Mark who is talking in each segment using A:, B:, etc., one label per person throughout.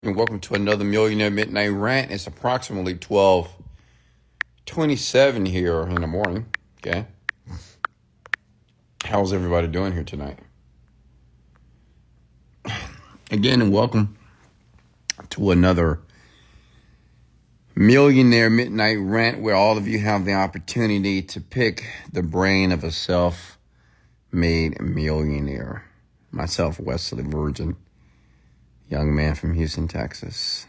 A: And welcome to another Millionaire Midnight Rant. It's approximately 12:27 here in the morning. Okay. How's everybody doing here tonight? Again, and welcome to another Millionaire Midnight Rant, where all of you have the opportunity to pick the brain of a self-made millionaire. Myself, Wesley Virgin, young man from Houston, Texas,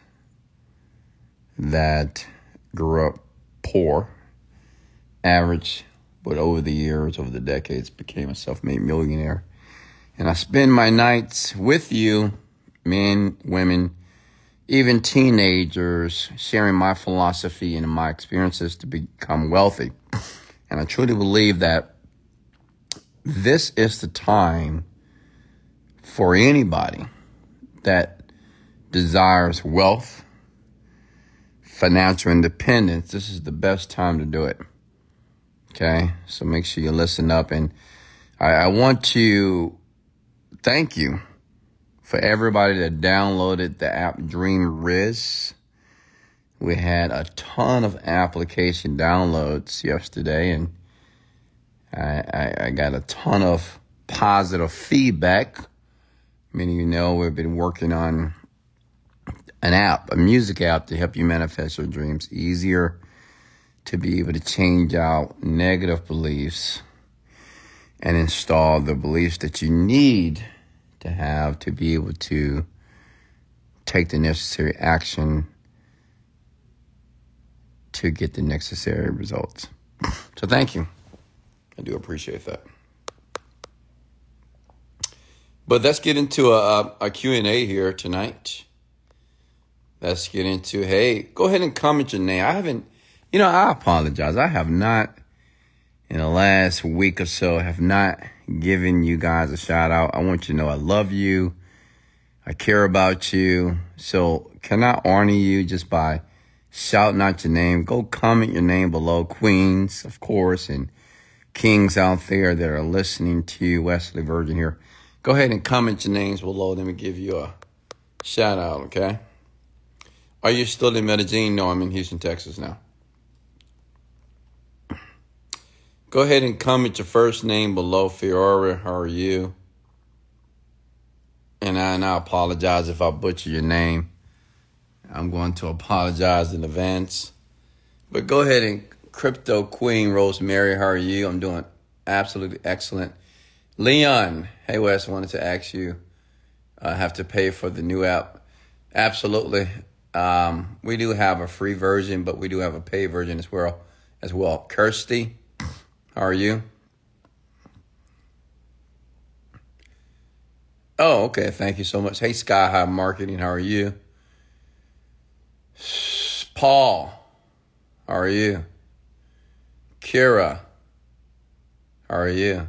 A: that grew up poor, average, but over the years, over the decades, became a self-made millionaire. And I spend my nights with you, men, women, even teenagers, sharing my philosophy and my experiences to become wealthy. And I truly believe that this is the time for anybody that desires wealth, financial independence. This is the best time to do it. Okay, so make sure you listen up. And I want to thank you for everybody that downloaded the app DreamRiz. We had a ton of application downloads yesterday, and I got a ton of positive feedback. Many of you know we've been working on an app, a music app, to help you manifest your dreams easier, to be able to change out negative beliefs and install the beliefs that you need to have to be able to take the necessary action to get the necessary results. So thank you. I do appreciate that. But let's get into a Q&A here tonight. Let's get into, hey, go ahead and comment your name. I apologize. I have not, in the last week or so, have not given you guys a shout out. I want you to know I love you. I care about you. So can I honor you just by shouting out your name? Go comment your name below. Queens, of course, and kings out there that are listening to you, Wesley Virgin here. Go ahead and comment your names below. Let me give you a shout out, okay? Are you still in Medellin? No, I'm in Houston, Texas now. Go ahead and comment your first name below. Fiora, how are you? And I apologize if I butcher your name. I'm going to apologize in advance. But go ahead and Crypto Queen Rosemary, how are you? I'm doing absolutely excellent. Leon, hey Wes, wanted to ask you, have to pay for the new app? Absolutely. We do have a free version, but we do have a paid version as well. Kirsty, how are you? Oh, okay. Thank you so much. Hey, Sky High Marketing, how are you? Paul, how are you? Kira, how are you?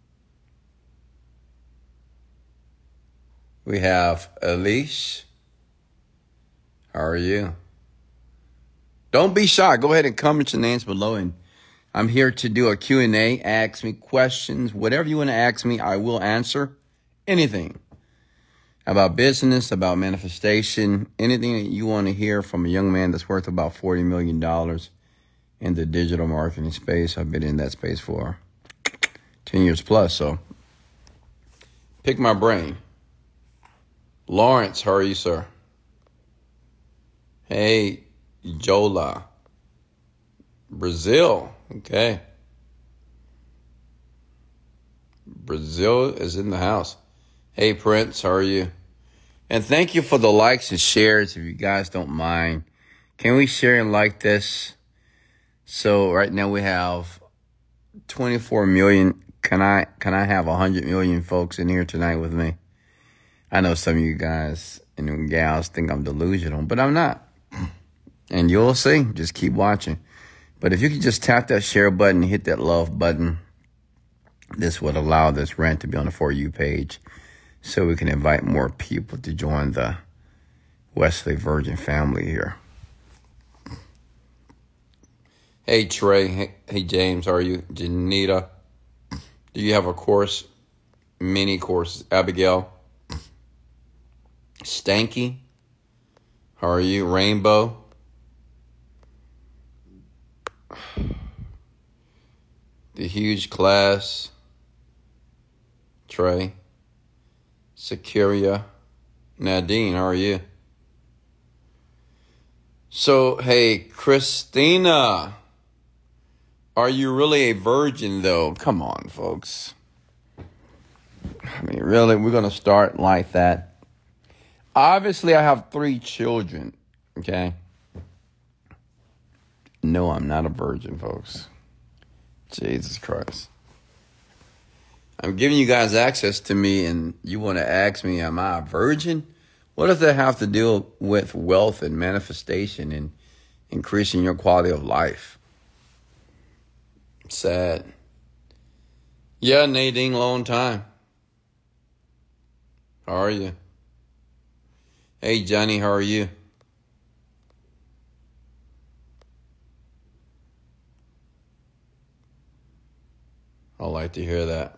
A: We have Elise. How are you? Don't be shy. Go ahead and comment your names below. And I'm here to do a Q&A. Ask me questions. Whatever you want to ask me, I will answer. Anything about business, about manifestation, anything that you want to hear from a young man that's worth about $40 million in the digital marketing space. I've been in that space for 10 years plus. So pick my brain. Lawrence, how are you, sir? Hey, Jola. Brazil, okay. Brazil is in the house. Hey, Prince, how are you? And thank you for the likes and shares, if you guys don't mind. Can we share and like this? So right now we have 24 million. Can I have 100 million folks in here tonight with me? I know some of you guys and gals think I'm delusional, but I'm not. And you'll see. Just keep watching. But if you could just tap that share button, hit that love button, this would allow this rant to be on the For You page so we can invite more people to join the Wesley Virgin family here. Hey, Trey. Hey, James. How are you? Janita. Do you have a course? Mini courses. Abigail. Stanky. How are you? Rainbow? The huge class. Trey. Securia. Nadine, how are you? So, hey, Christina. Are you really a virgin, though? Come on, folks. I mean, really, we're going to start like that. Obviously, I have 3 children, okay? No, I'm not a virgin, folks. Jesus Christ. I'm giving you guys access to me, and you want to ask me, am I a virgin? What does that have to do with wealth and manifestation and increasing your quality of life? Sad. Yeah, Nadine, long time. How are you? Hey, Johnny, how are you? I like to hear that.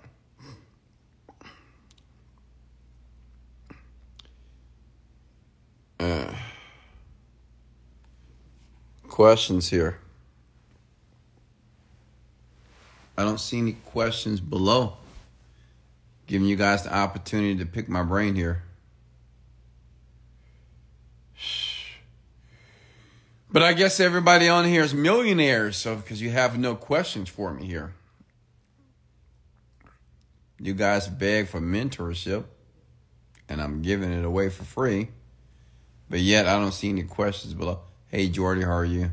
A: Questions here. I don't see any questions below. Giving you guys the opportunity to pick my brain here. But I guess everybody on here is millionaires, so because you have no questions for me here. You guys beg for mentorship, and I'm giving it away for free. But yet I don't see any questions below. Hey, Jordy, how are you?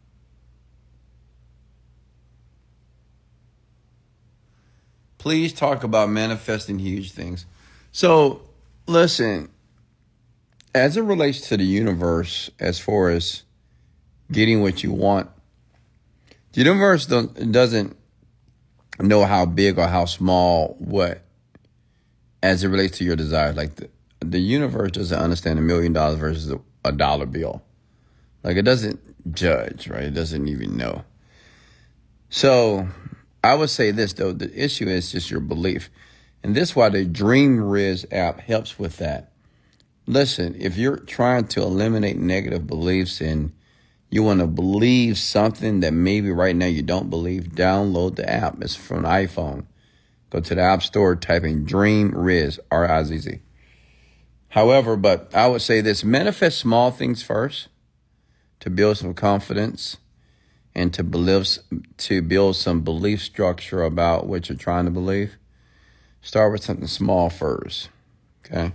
A: Please talk about manifesting huge things. So, listen, as it relates to the universe, as far as getting what you want, the universe doesn't know how big or how small what, as it relates to your desires. Like the universe doesn't understand $1 million versus a dollar bill. Like it doesn't judge, right? It doesn't even know. So I would say this, though. The issue is just your belief. And this is why the DreamRiz app helps with that. Listen, if you're trying to eliminate negative beliefs and you want to believe something that maybe right now you don't believe, download the app. It's from an iPhone. Go to the App Store, type in DreamRiz, R-I-Z-Z. However, but I would say this, manifest small things first to build some confidence and to build some belief structure about what you're trying to believe. Start with something small first, okay?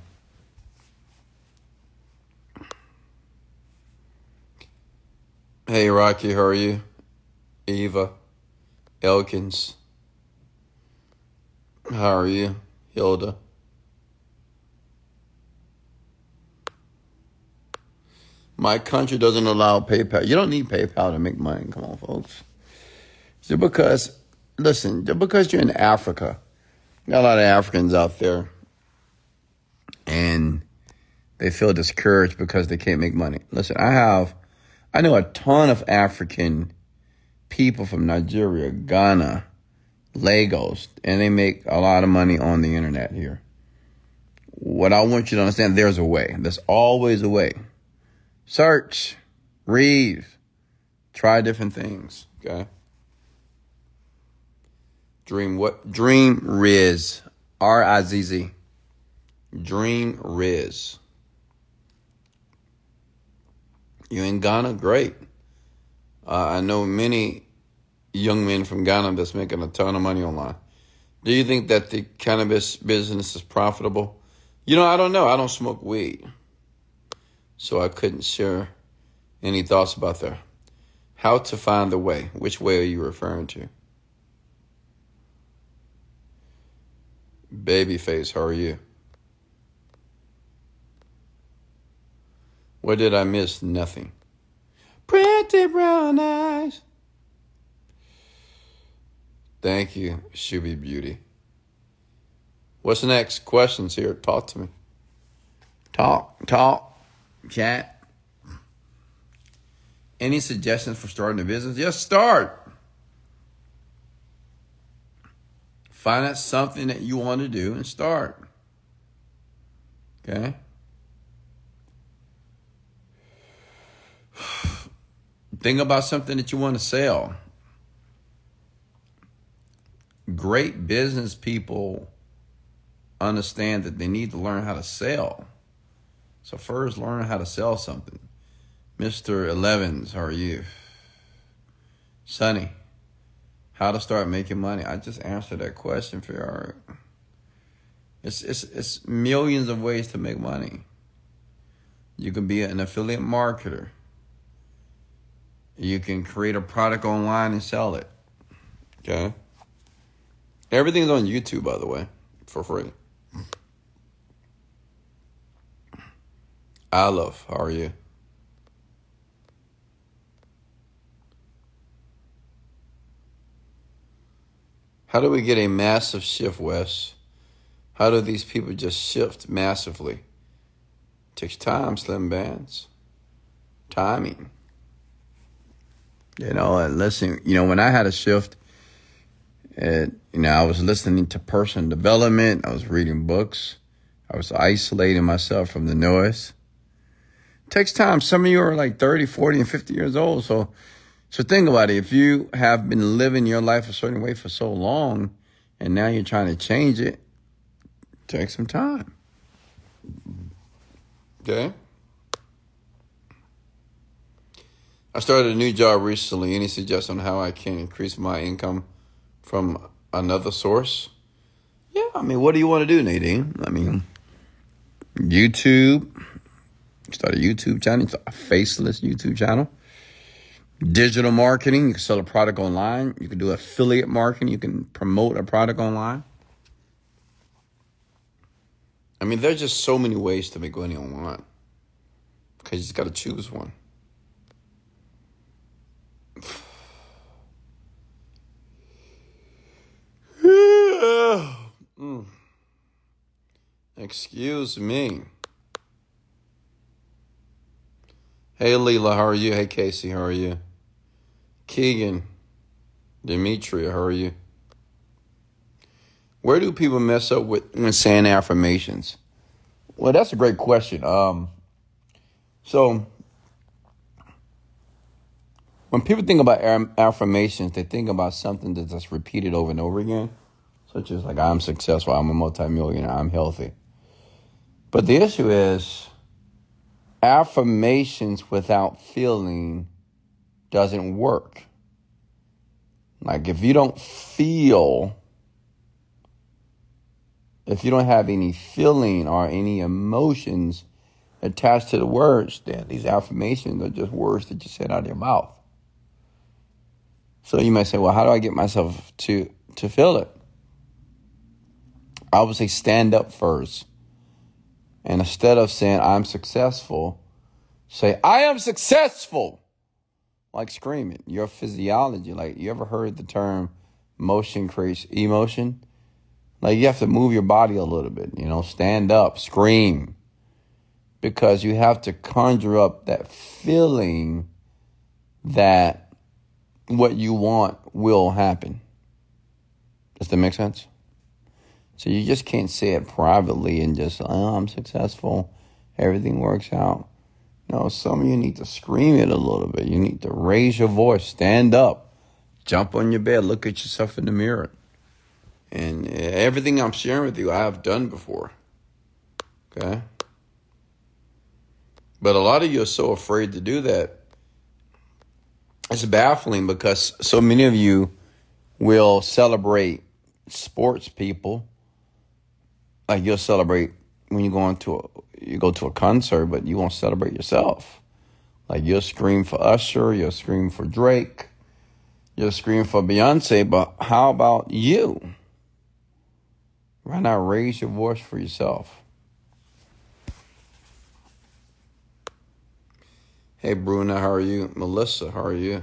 A: Hey, Rocky, how are you? Eva, Elkins, how are you? Hilda. My country doesn't allow PayPal. You don't need PayPal to make money. Come on, folks. Just because you're in Africa, got a lot of Africans out there, and they feel discouraged because they can't make money. Listen, I know a ton of African people from Nigeria, Ghana, Lagos, and they make a lot of money on the internet here. What I want you to understand, there's a way. There's always a way. Search, read, try different things, okay? DreamRiz, R-I-Z-Z. DreamRiz. You in Ghana? Great. I know many young men from Ghana that's making a ton of money online. Do you think that the cannabis business is profitable? I don't know. I don't smoke weed. So I couldn't share any thoughts about that. How to find the way. Which way are you referring to? Babyface, how are you? What did I miss? Nothing. Pretty brown eyes. Thank you, Shuby Beauty. What's the next? Questions here. Talk to me. Talk. Chat. Any suggestions for starting a business? Just start. Find out something that you want to do and start. Okay? Think about something that you want to sell. Great business people understand that they need to learn how to sell. So first, learn how to sell something. Mr. Elevens, how are you? Sonny, how to start making money? I just answered that question for you. It's millions of ways to make money. You can be an affiliate marketer. You can create a product online and sell it. Okay? Everything's on YouTube, by the way, for free. Olive, how are you? How do we get a massive shift, Wes? How do these people just shift massively? Takes time, Slim Bands. Timing. And listen, when I had a shift, I was listening to personal development. I was reading books. I was isolating myself from the noise. It takes time. Some of you are like 30, 40, and 50 years old. So think about it. If you have been living your life a certain way for so long, and now you're trying to change it, take some time. Okay? I started a new job recently. Any suggestion on how I can increase my income from another source? Yeah, what do you want to do, Nadine? YouTube. Start a YouTube channel. Start a faceless YouTube channel. Digital marketing. You can sell a product online. You can do affiliate marketing. You can promote a product online. There's just so many ways to make money online. Because you just got to choose one. Excuse me. Hey, Leela, how are you? Hey, Casey, how are you? Keegan, Demetria, how are you? Where do people mess up when saying affirmations? Well, that's a great question. So when people think about affirmations, they think about something that's just repeated over and over again, such as like, I'm successful, I'm a multimillionaire, I'm healthy. But the issue is affirmations without feeling doesn't work. Like if you don't have any feeling or any emotions attached to the words, then these affirmations are just words that you said out of your mouth. So you might say, well, how do I get myself to feel it? I would say stand up first. And instead of saying, I'm successful, say, I am successful. Like screaming. Your physiology. Like, you ever heard the term motion creates emotion? Like, you have to move your body a little bit. Stand up, scream. Because you have to conjure up that feeling that what you want will happen. Does that make sense? So you just can't say it privately and just, I'm successful, everything works out. No, some of you need to scream it a little bit. You need to raise your voice, stand up, jump on your bed, look at yourself in the mirror. And everything I'm sharing with you, I have done before. Okay? But a lot of you are so afraid to do that. It's baffling because so many of you will celebrate sports people. Like you'll celebrate when you go to a concert, but you won't celebrate yourself. Like you'll scream for Usher, you'll scream for Drake, you'll scream for Beyonce, but how about you? Why not raise your voice for yourself? Hey, Bruna, how are you? Melissa, how are you?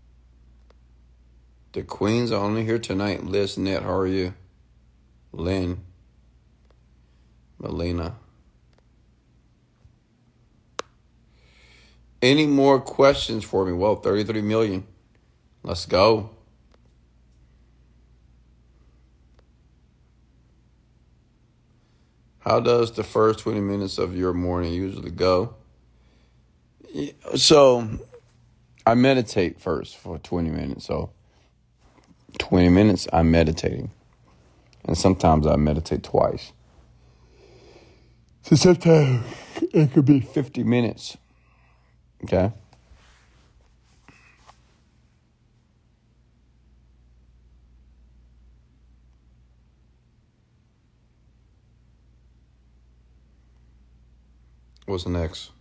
A: The queens are only here tonight. Liz, Net, how are you? Lynn, Melina. Any more questions for me? Well, 33 million. Let's go. How does the first 20 minutes of your morning usually go? So I meditate first for 20 minutes. So 20 minutes, I'm meditating. And sometimes I meditate twice. So sometimes it could be 50 minutes. Okay? What's next?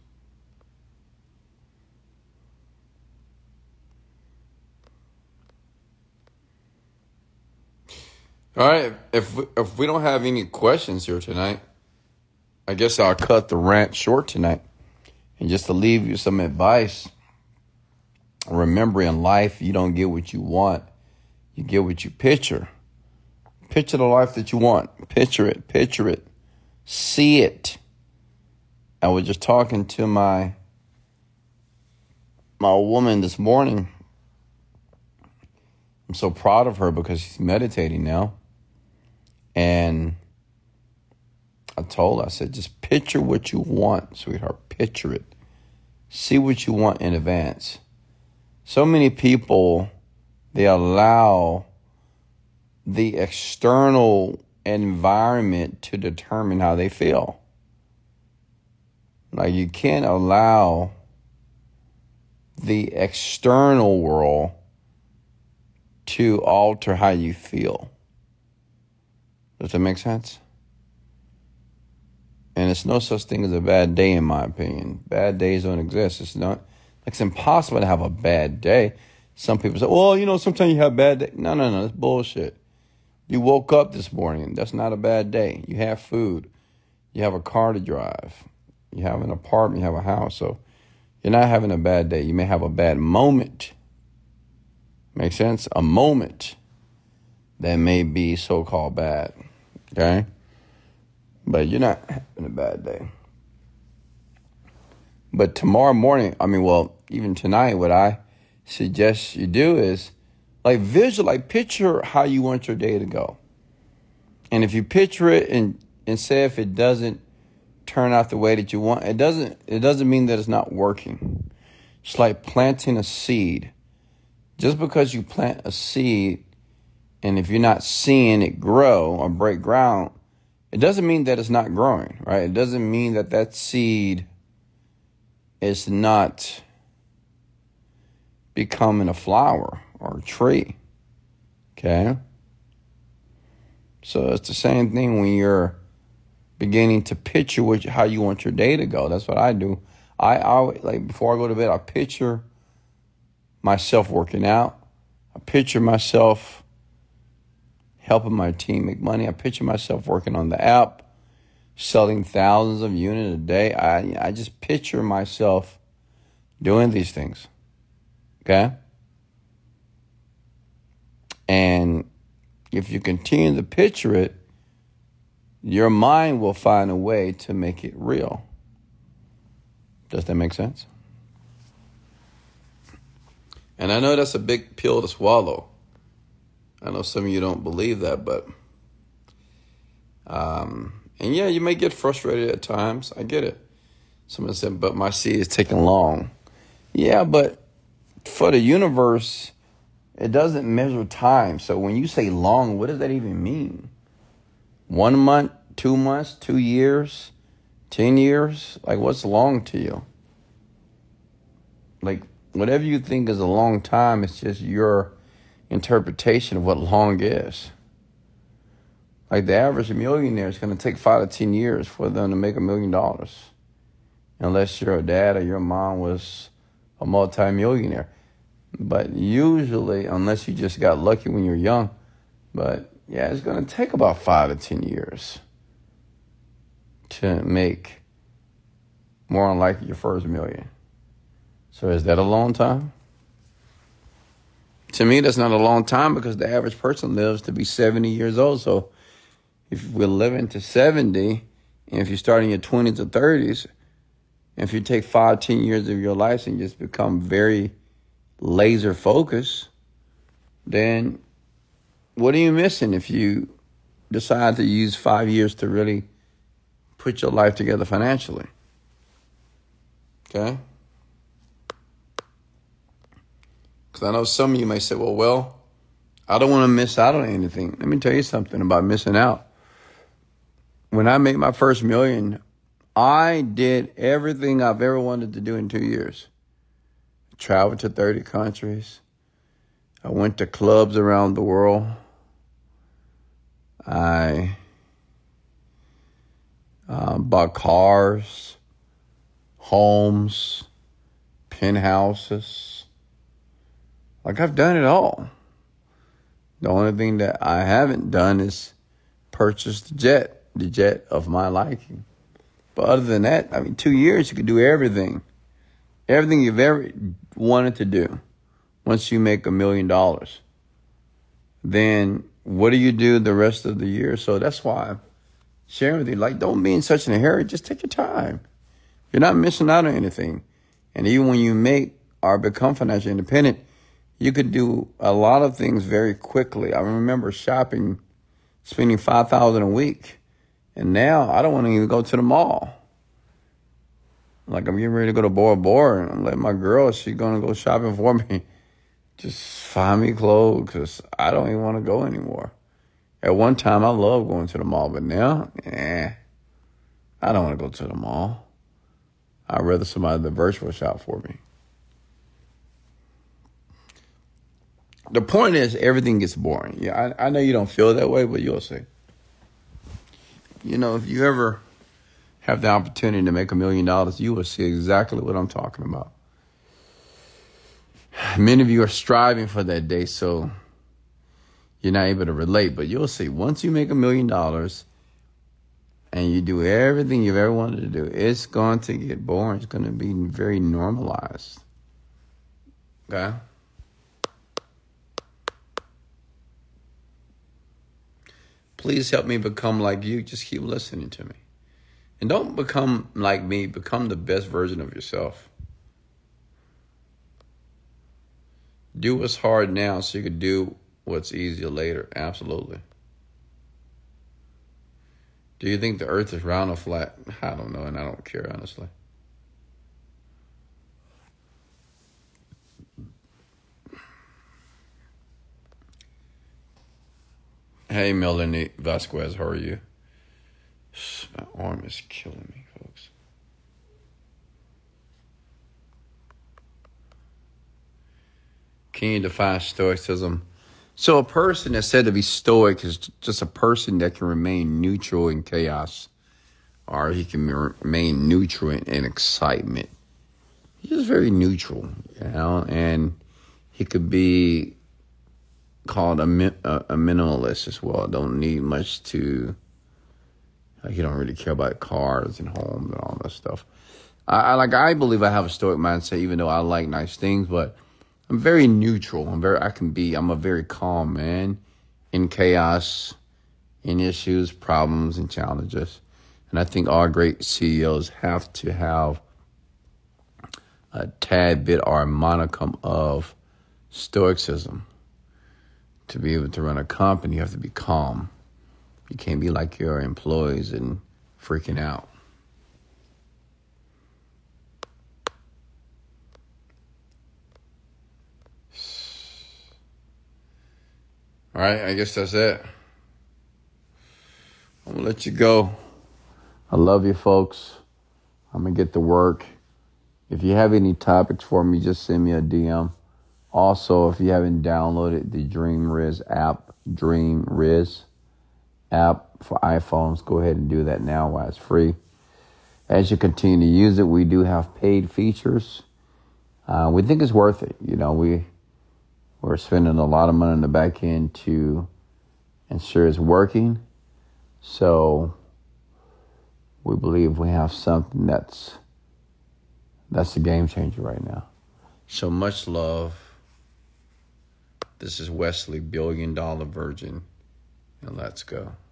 A: All right. If we don't have any questions here tonight, I guess I'll cut the rant short tonight. And just to leave you some advice, remember in life, you don't get what you want. You get what you picture. Picture the life that you want. Picture it. See it. I was just talking to my woman this morning. I'm so proud of her because she's meditating now. And I told her, I said, just picture what you want, sweetheart. Picture it. See what you want in advance. So many people, they allow the external environment to determine how they feel. Like, you can't allow the external world to alter how you feel. Does that make sense? And it's no such thing as a bad day, in my opinion. Bad days don't exist. It's impossible to have a bad day. Some people say, well, sometimes you have bad days. No, that's bullshit. You woke up this morning. That's not a bad day. You have food. You have a car to drive. You have an apartment. You have a house. So you're not having a bad day. You may have a bad moment. Make sense? A moment that may be so-called bad. Okay? But you're not having a bad day. But tomorrow morning, even tonight, what I suggest you do is picture how you want your day to go. And if you picture it and say if it doesn't turn out the way that you want, it doesn't mean that it's not working. It's like planting a seed. Just because you plant a seed, and if you're not seeing it grow or break ground, it doesn't mean that it's not growing, right? It doesn't mean that seed is not becoming a flower or a tree, okay? So it's the same thing when you're beginning to picture how you want your day to go. That's what I do. I always, before I go to bed, I picture myself working out. I picture myself helping my team make money. I picture myself working on the app, selling thousands of units a day. I just picture myself doing these things, okay? And if you continue to picture it, your mind will find a way to make it real. Does that make sense? And I know that's a big pill to swallow. I know some of you don't believe that, but and yeah, you may get frustrated at times. I get it. Someone said, but my seed is taking long. Yeah, but for the universe, it doesn't measure time. So when you say long, what does that even mean? 1 month, 2 months, 2 years, 10 years? What's long to you? Whatever you think is a long time, it's just your interpretation of what long is. The average millionaire is going to take 5 to 10 years for them to make $1 million. Unless your dad or your mom was a multi-millionaire. But usually, unless you just got lucky when you're young, but yeah, it's going to take about 5 to 10 years to make more than likely your first million. So is that a long time? To me, that's not a long time because the average person lives to be 70 years old. So if we're living to 70, and if you start in your 20s or 30s, and if you take 5, 10 years of your life and just become very laser focused, then what are you missing if you decide to use 5 years to really put your life together financially? Okay? Because I know some of you may say, well, I don't want to miss out on anything. Let me tell you something about missing out. When I made my first million, I did everything I've ever wanted to do in 2 years. Traveled to 30 countries. I went to clubs around the world. I bought cars, homes, penthouses. Like, I've done it all. The only thing that I haven't done is purchase the jet of my liking. But other than that, 2 years, you could do everything. Everything you've ever wanted to do. Once you make $1 million, then what do you do the rest of the year? So that's why I'm sharing with you. Like, don't be in such a hurry. Just take your time. You're not missing out on anything. And even when you make or become financially independent, you could do a lot of things very quickly. I remember shopping, spending $5,000 a week. And now I don't want to even go to the mall. Like, I'm getting ready to go to Bora Bora, and I'm letting my girl, she's going to go shopping for me. Just find me clothes, because I don't even want to go anymore. At one time, I loved going to the mall, but now, I don't want to go to the mall. I'd rather somebody the virtual shop for me. The point is, everything gets boring. Yeah, I know you don't feel that way, but you'll see. If you ever have the opportunity to make $1 million, you will see exactly what I'm talking about. Many of you are striving for that day, so you're not able to relate, but you'll see. Once you make $1 million and you do everything you've ever wanted to do, it's going to get boring. It's going to be very normalized. Okay? Please help me become like you. Just keep listening to me. And don't become like me. Become the best version of yourself. Do what's hard now so you can do what's easier later. Absolutely. Do you think the earth is round or flat? I don't know, and I don't care, honestly. Hey, Melanie Vasquez, how are you? My arm is killing me, folks. Can you define stoicism? So a person that's said to be stoic is just a person that can remain neutral in chaos, or he can remain neutral in excitement. He's just very neutral, and he could be called a minimalist as well. Don't need much to, he don't really care about cars and homes and all that stuff. I believe I have a stoic mindset, even though I like nice things, but I'm very neutral. I'm a very calm man in chaos, in issues, problems, and challenges. And I think all great CEOs have to have a tad bit or a modicum of stoicism. To be able to run a company, you have to be calm. You can't be like your employees and freaking out. All right, I guess that's it. I'm going to let you go. I love you, folks. I'm going to get to work. If you have any topics for me, just send me a DM. Also, if you haven't downloaded the DreamRiz app for iPhones, go ahead and do that now while it's free. As you continue to use it, we do have paid features. We think it's worth it. We're spending a lot of money in the back end to ensure it's working. So we believe we have something that's a game changer right now. So much love. This is Wesley, $1 Billion Virgin, and let's go.